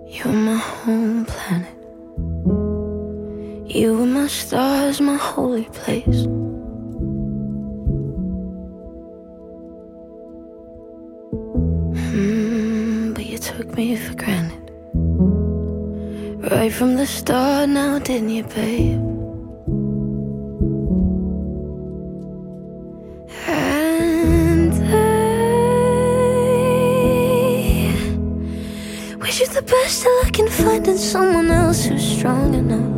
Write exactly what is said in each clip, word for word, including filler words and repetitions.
You're my home planet. You were my stars, my holy place. Mm, but you took me for granted right from the start, now didn't you, babe? And I wish you the best of luck in finding someone else who's strong enough.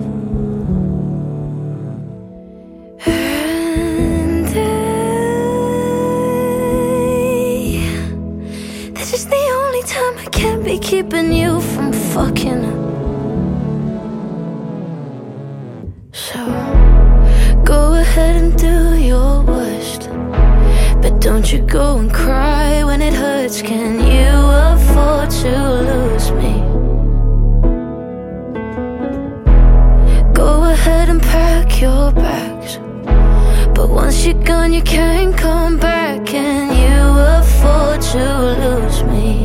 And I, this is the only time I can't be keeping you from fucking up. So go ahead and do your worst, but don't you go and cry when it hurts. Can you afford to lose me? Go ahead and pack your bags, but once you're gone you can't come back. Can you afford to lose me?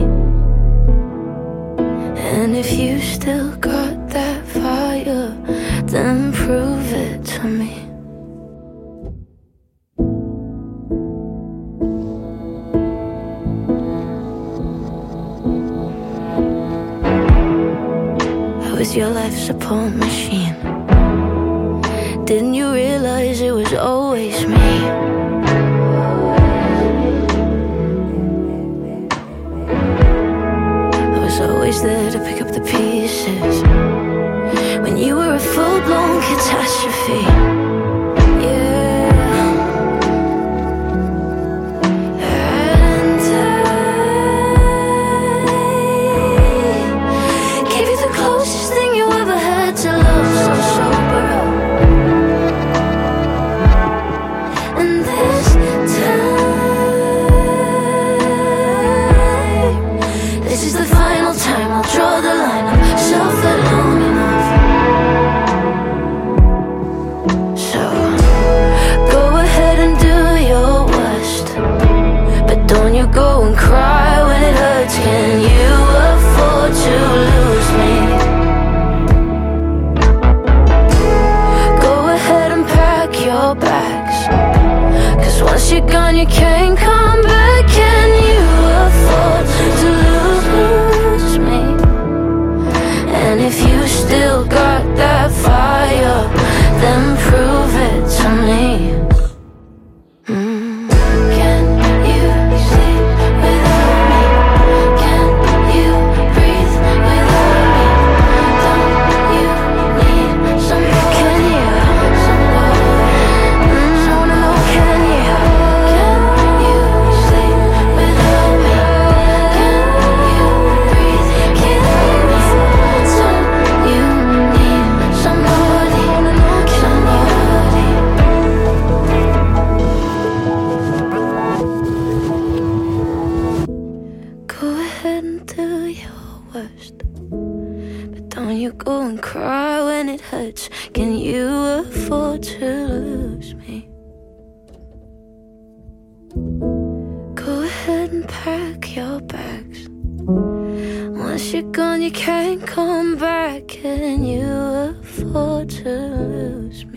And if you still got that fire, then prove it to me. I was your life support machine. Didn't you realize it was always me? I was always there to pick up the pieces when you were a full-blown catastrophe. Yeah. And I gave you the closest thing you ever had to love, so sober up. And this time, this is the final time I'll draw the line. I've suffered long enough. So go ahead and do your worst, but don't you go and cry when it hurts. Can you afford to lose me? Go ahead and pack your bags, 'cause once you're gone you can't come back. Can you afford to lose me? And if you still got that fire, then prove it to me. Mm. Can you sleep without me? Can you breathe without me? Don't you need somebody? Can you? Somebody? Mm, I wanna know, can you? Can you sleep without me? Can you breathe without me? Don't you need somebody? I wanna know, somebody? Go ahead and do your worst, but don't you go and cry when it hurts. Can you afford to lose me? Go ahead and pack your bags. Once you're gone you can't come back. Can you afford to lose me?